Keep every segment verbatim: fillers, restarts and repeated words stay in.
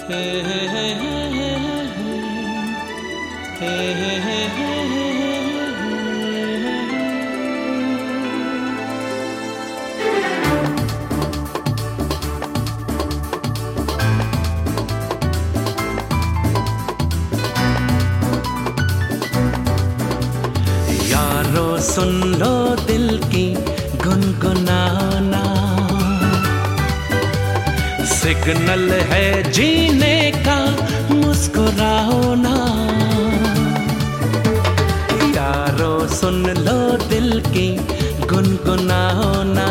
यारो सुन लो दिल की गुनगुनाना, सिग्नल है जीने का मुस्कुराओ ना। यारो सुन लो दिल की गुनगुनाओ ना,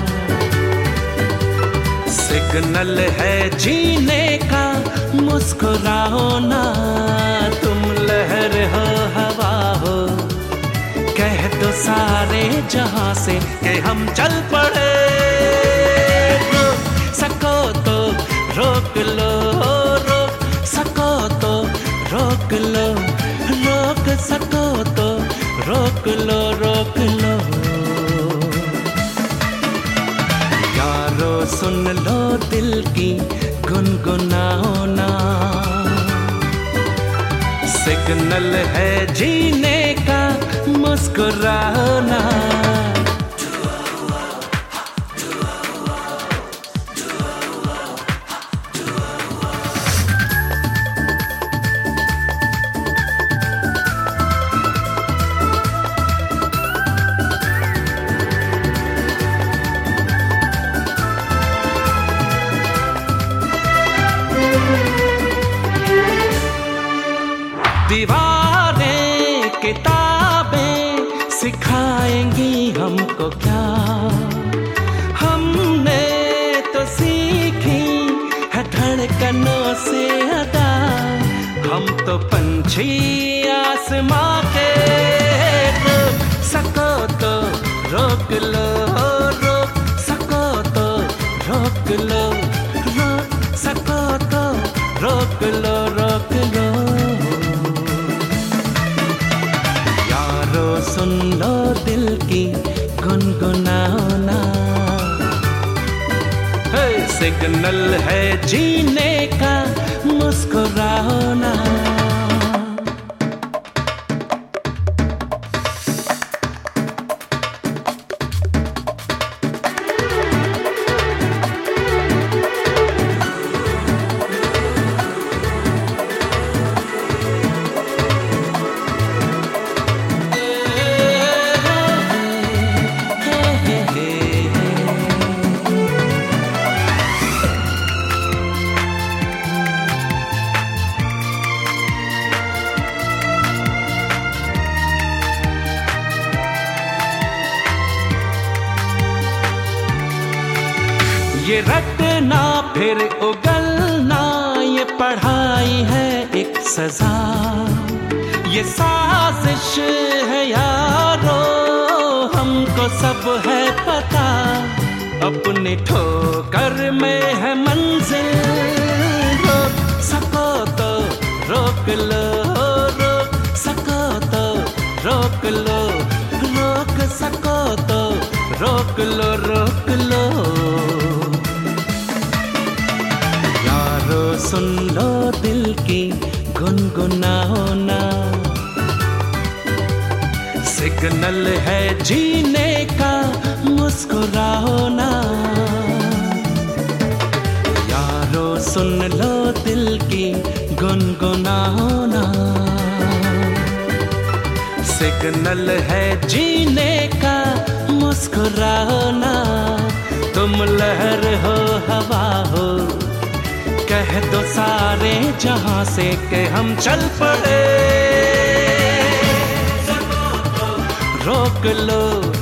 सिग्नल है जीने का मुस्कुराओ ना। तुम लहर हो हवा हो, कह दो सारे जहां से कि हम चल पड़े। रोक सको तो रोक लो, रोक सको तो रोक लो, रोक सको तो रोक लो, रोक लो। यारो सुन लो दिल की गुनगुनाओ ना, सिग्नल है जीने का मुस्कुराना। दीवारें किताबें सिखाएंगी हमको क्या, हमने तो सीखी है धड़कनों से अदा। हम तो पंछी आसमां के, रोक सको तो रोक लो, रोक सको तो रोक लो, रोक सको तो रोक लो, रोक लो। सुन लो दिल की गुनगुनाओ ना, है सिग्नल है जीने का मुस्कुराओ ना। ये रटना फिर उगलना, ये पढ़ाई है एक सजा। ये साजिश है यारो, हमको सब है पता। अपनी ठोकर में है मंजिल, रोक सको तो रोक लो, रोक सको तो रोक लो, रोक सको तो रोक लो, रोक लो। सुन लो दिल की गुनगुनाओ ना, सिग्नल है जीने का मुस्कुराओ ना। यारो सुन लो दिल की गुनगुनाओ ना, सिग्नल है जीने का मुस्कुराओ ना। तुम लहर हो हवा हो, कह दो सारे जहां से कि हम चल पड़े। रोक लो